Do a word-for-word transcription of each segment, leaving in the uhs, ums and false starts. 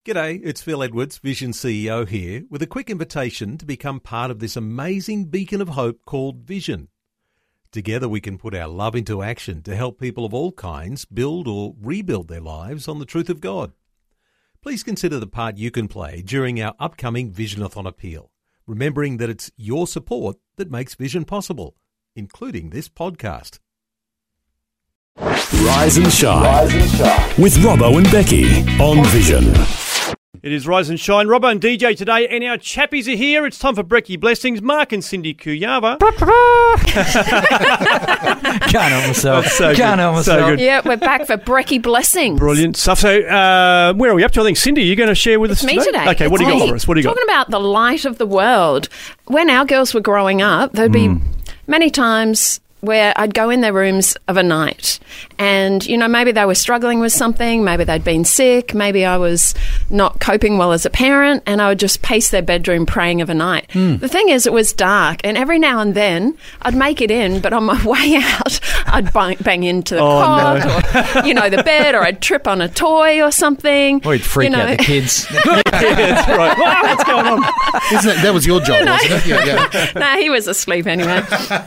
G'day, it's Phil Edwards, Vision C E O here, with a quick invitation to become part of this amazing beacon of hope called Vision. Together we can put our love into action to help people of all kinds build or rebuild their lives on the truth of God. Please consider the part you can play during our upcoming Visionathon appeal, remembering that it's your support that makes Vision possible, including this podcast. Rise and Shine, Rise and Shine. With Robbo and Becky on Vision. It is Rise and Shine. Robbo and D J today, and our chappies are here. It's time for Brecky Blessings. Mark and Cindy Kuyava. Can't help myself. So Can't help myself. So good. Yeah, we're back for Brecky Blessings. Brilliant stuff. So, uh, where are we up to? I think, Cindy, you're going to share with It's us me today? today. Okay, It's what do you me. got for us? What do you got? Talking about the light of the world. When our girls were growing up, there'd be Mm. many times where I'd go in their rooms of a night and, you know, maybe they were struggling with something, maybe they'd been sick, maybe I was not coping well as a parent, and I would just pace their bedroom praying of a night. Mm. The thing is, it was dark, and every now and then I'd make it in, but on my way out, I'd bang, bang into the Oh, cot or, you know, the bed, or I'd trip on a toy or something. Or he'd freak you know. out the kids. Yeah, that's right. Wow, what's going on? Isn't it? That was your job, wasn't it? Yeah, yeah. No, he was asleep anyway.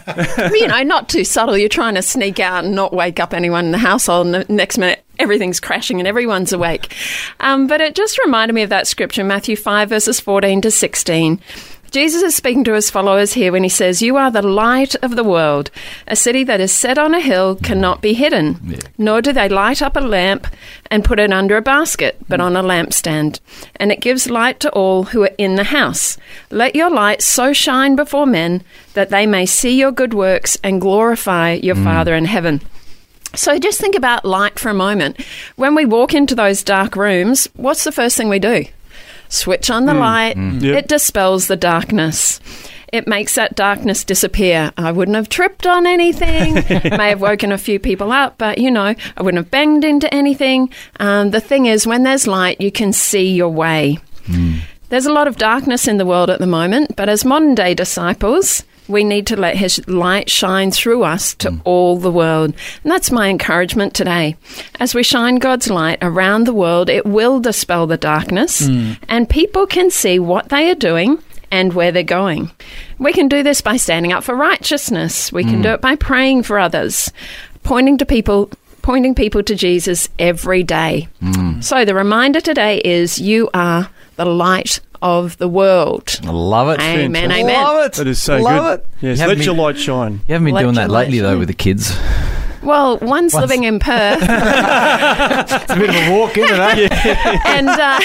You know, not too subtle. You're trying to sneak out and not wake up anyone in the household, and the next minute everything's crashing and everyone's awake. Um, but it just reminded me of that scripture, Matthew five, verses fourteen to sixteen. Jesus is speaking to his followers here when he says, "You are the light of the world. A city that is set on a hill cannot be hidden. Yeah. Nor do they light up a lamp and put it under a basket, but on a lampstand. And it gives light to all who are in the house. Let your light so shine before men that they may see your good works and glorify your Father in heaven." So just think about light for a moment. When we walk into those dark rooms, what's the first thing we do? Switch on the light. Yep. It dispels the darkness. It makes that darkness disappear. I wouldn't have tripped on anything. May have woken a few people up, but, you know, I wouldn't have banged into anything. Um, the thing is, when there's light, you can see your way. Mm. There's a lot of darkness in the world at the moment, but as modern-day disciples, we need to let his light shine through us to mm. all the world. And that's my encouragement today. As we shine God's light around the world, it will dispel the darkness, mm. and people can see what they are doing and where they're going. We can do this by standing up for righteousness. We can Mm. do it by praying for others, pointing to people, pointing people to Jesus every day. Mm. So the reminder today is you are the light of the world. I love it. Amen, Fantastic. amen. Love it. That is so love good. it. Yes, You let haven't your been- light shine. You haven't been Let doing your that light lately, though, shine. with the kids. Well, one's Once- living in Perth, It's a bit of a walk, isn't it? and uh,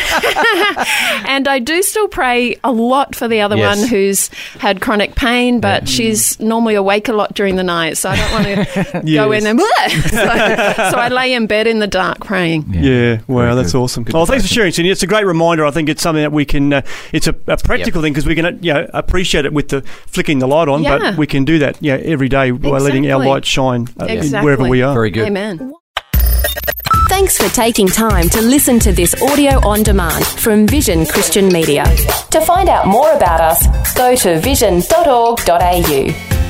and I do still pray a lot for the other Yes. one who's had chronic pain, but she's normally awake a lot during the night, so I don't want to go Yes. in and so, so I lay in bed in the dark praying. Yeah, wow, Very that's good. awesome. Good Well, thanks for devotion. sharing, Cindy. It's a great reminder. I think it's something that we can, uh, it's a, a practical thing because we can, uh, you know, appreciate it with the flicking the light on, Yeah. but we can do that, you know, every day by letting our Exactly. light shine uh, Exactly. wherever we are. Very good. Amen. Thanks for taking time to listen to this audio on demand from Vision Christian Media. To find out more about us, go to vision dot org dot a u.